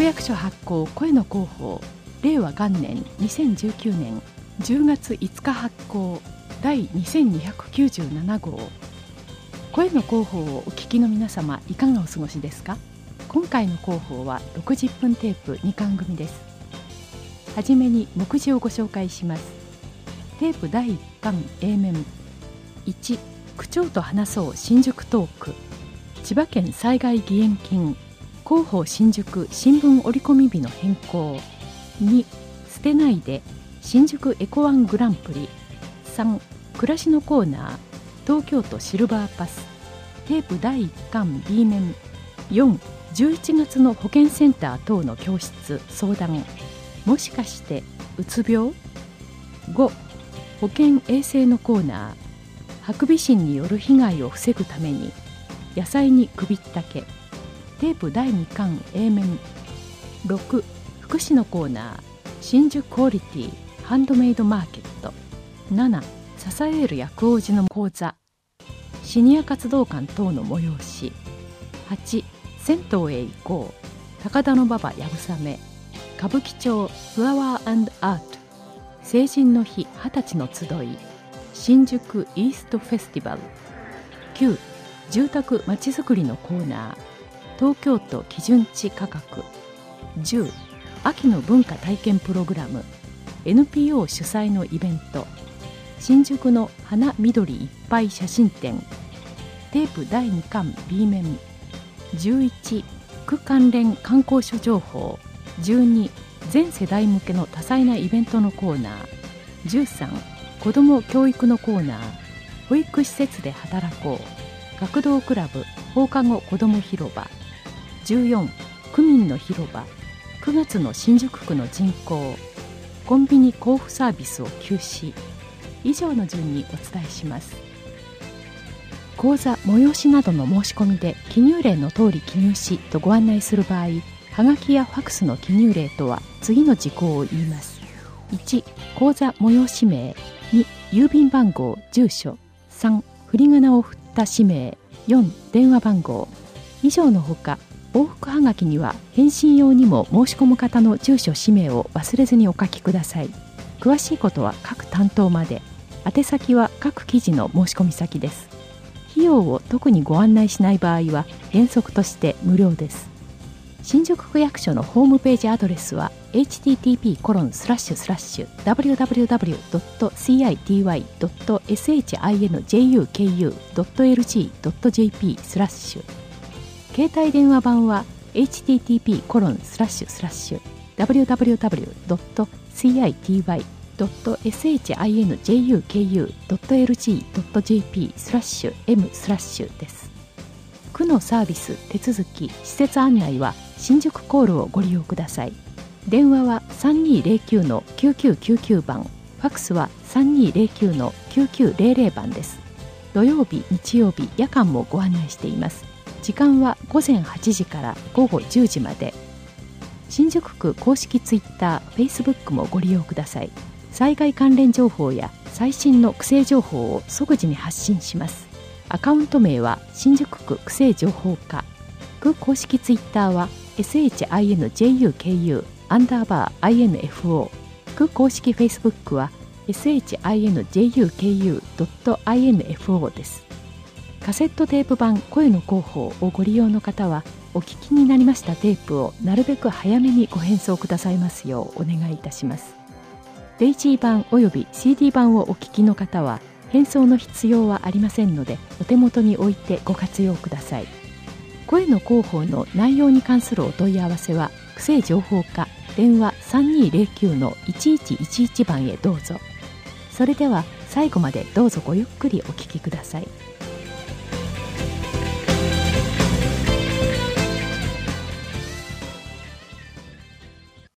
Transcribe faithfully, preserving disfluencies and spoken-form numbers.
役所発行声の広報令和元年にせんじゅうきゅうねんじゅうがついつか発行第にせんにひゃくきゅうじゅうなな号。声の広報をお聞きの皆様、いかがお過ごしですか？今回の広報はろくじゅっぷんテープにかん組です。はじめに目次をご紹介します。テープだいいっかん A 面いち、区長と話そう新宿トーク、千葉県災害義援金広報新宿新聞折り込み日の変更。に、捨てないで新宿エコワングランプリ。さん、暮らしのコーナー東京都シルバーパス。テープだいいっかん B 面よん、じゅういちがつの保健センター等の教室相談、もしかしてうつ病。ご、保健衛生のコーナー、ハクビシンによる被害を防ぐために野菜に首ったけ。テープだいにかん A 面ろく、福祉のコーナー新宿クオリティハンドメイドマーケット。なな、支える薬王子の講座シニア活動館等の催し。はち、銭湯へ行こう高田馬場やぶさめ歌舞伎町フラワー&アート成人の日はたちの集い新宿イーストフェスティバル。きゅう、住宅まちづくりのコーナー東京都基準地価格。じゅう、秋の文化体験プログラム エヌピーオー 主催のイベント新宿の花緑いっぱい写真展。テープだいにかん B 面じゅういち、区関連観光所情報。じゅうに、全世代向けの多彩なイベントのコーナー。じゅうさん、子ども教育のコーナー保育施設で働こう学童クラブ放課後子ども広場。じゅうよん、区民の広場くがつの新宿区の人口コンビニ交付サービスを休止。以上の順にお伝えします。講座催しなどの申し込みで記入例の通り記入しとご案内する場合、はがきやファクスの記入例とは次の事項を言います。いち、講座催し名。に、郵便番号住所。さん、振り仮名を振った氏名。よん、電話番号。以上のほか往復はがきには返信用にも申し込む方の住所氏名を忘れずにお書きください。詳しいことは各担当まで。宛先は各記事の申し込み先です。費用を特にご案内しない場合は原則として無料です。新宿区役所のホームページアドレスは エイチティーティーピーコロンスラッシュスラッシュダブリューダブリューダブリュードットシーアイティーワイドットエスエイチアイエヌジェイユーケーユードットエルジードットジェーピースラッシュ。携帯電話版は エイチティーティーピーコロンスラッシュスラッシュダブリューダブリューダブリュードットシーアイティーワイドットエスエイチアイエヌジェイユーケーユードットエルジードットジェーピースラッシュエムスラッシュです。区のサービス手続き施設案内は新宿コールをご利用ください。電話は さんにーゼロきゅうのきゅうきゅうきゅうきゅう 番、ファクスは さんにーゼロきゅうのきゅうきゅうゼロゼロ 番です。土曜日日曜日夜間もご案内しています。時間はごぜんはちじからごごじゅうじまで。新宿区公式ツイッター、フェイスブックもご利用ください。災害関連情報や最新の区政情報を即時に発信します。アカウント名は新宿区区政情報課。区公式ツイッターは エスエイチアイエヌジェイユーケーユー アンダーバー アイエヌエフオー。区公式フェイスブックは エスエイチアイエヌジェイユーケーユードットアイエヌエフオー です。カセットテープ版声の広報をご利用の方はお聞きになりましたテープをなるべく早めにご返送くださいますようお願いいたします。デイジー版および シーディー 版をお聞きの方は返送の必要はありませんのでお手元に置いてご活用ください。声の広報の内容に関するお問い合わせは区政情報課電話 さんにーゼロきゅうのいちいちいちいち 番へどうぞ。それでは最後までどうぞごゆっくりお聞きください。